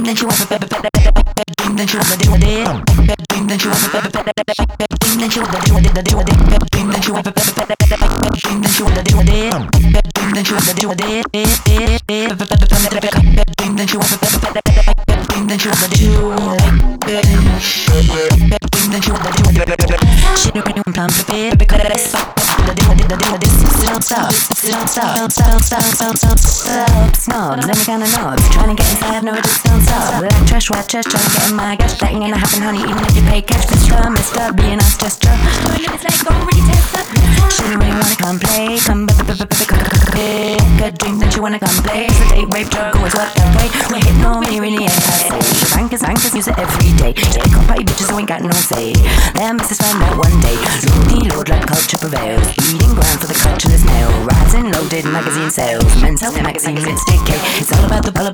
dream that you ever dream that you ever do it. Dream that you ever dream that you ever do it. Dream that you ever dream that you ever do it. Dream that you ever do it. Dream that you ever dream that you ever do dream that you ever do shit when you plan to be because don't stop snobs, let me kinda knobs trying to get inside, no it just don't stop. Black trash, white trash, trying to get in my gosh. That ain't gonna happen, honey, even if you pay cash. Mister, being us just it's like already tested. Shouldn't really wanna come play, come good dream that you wanna come play. So date, rape, drug, always work that way. We're hitting on me, really ain't I say. Bankers use it every day. They can't party bitches who ain't got no say. Them missus find out one day. Lord, like culture prevails. Eating ground for the cultureless male. Rising loaded magazine sales. Men's health magazine, it's decay. It's all about the booze.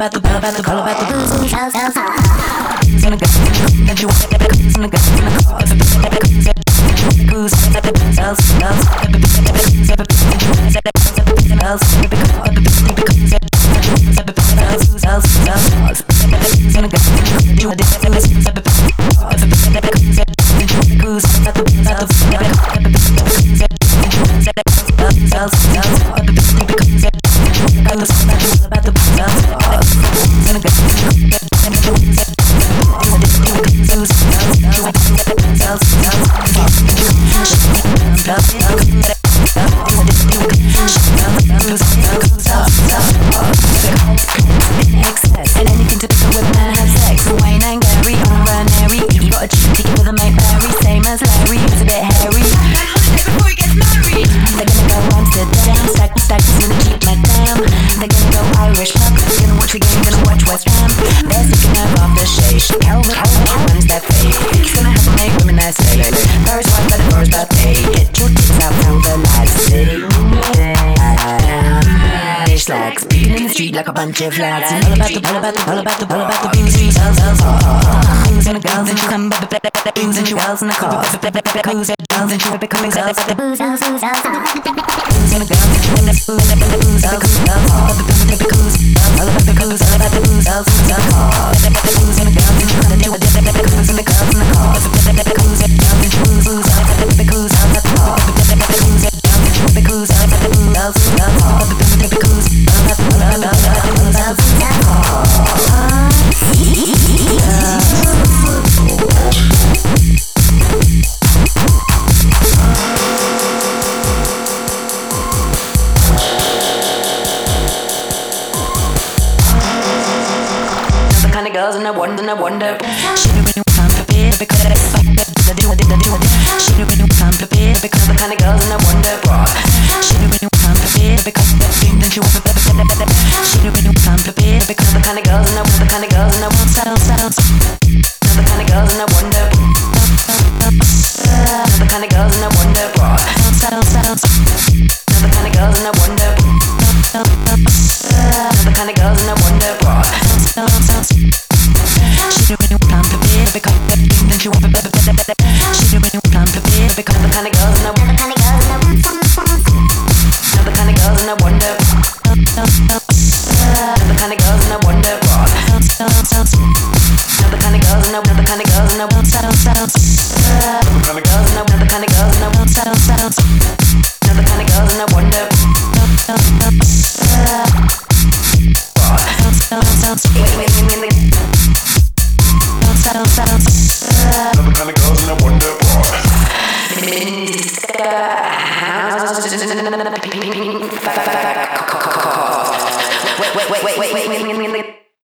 It's gonna go, that you want to it's gonna go, booze, and anything to pick up with man have sex. Wayne and Gary on Ranary. You got a cheap ticket with a mate Barry. Same as Larry, he's a bit hairy. Before he gets married. They're gonna go Amsterdam, stack with a cheap madam. They're gonna go Irish pub, gonna watch the game, gonna watch West Ham. They're sticking up off the shade. Calvin runs their face. He's gonna have to make women their say. Paris wife by the Paris birthday. Get your tits out, tell the lads. Slags, peeking in the street like a bunch of lads. And all about the booze and girls and the girls and you come by the booze and you girls in the car. Booze and girls and you becoming girls. Booze and the girls and the booze and the booze girls. All about the booze, all about the booze, all about the booze girls in the car. Booze and the girls and you come do it. Booze and the girls in the car. Booze and girls and you booze, all about the booze, all about the car. Booze and girls and the booze, all about the booze girls in the car. Girls and I wonder. She knew when you come prepared because I she knew when you come prepared because the kind of girls and I wonder. She knew when you come prepared because the dream that you ever she knew when you come prepared because the kind of girls and I want the kind of girls and I want sounds. The kind of girls and I wonder. The kind of girls and I wonder. Sounds. The kind of girls and I wonder. The kind of girls and I wonder. Sounds. She knew when you come prepared because the dream that you ever she knew when you come prepared because the kind of girls and I want. The kind of girls and I wonder. The kind of girls and I wonder. The kind of girls and I want. The kind of girls and I want. The kind of girls and I want. The kind of girls and I want. The kind of girls and I wonder. Another kind of girls and I wonder. Wait.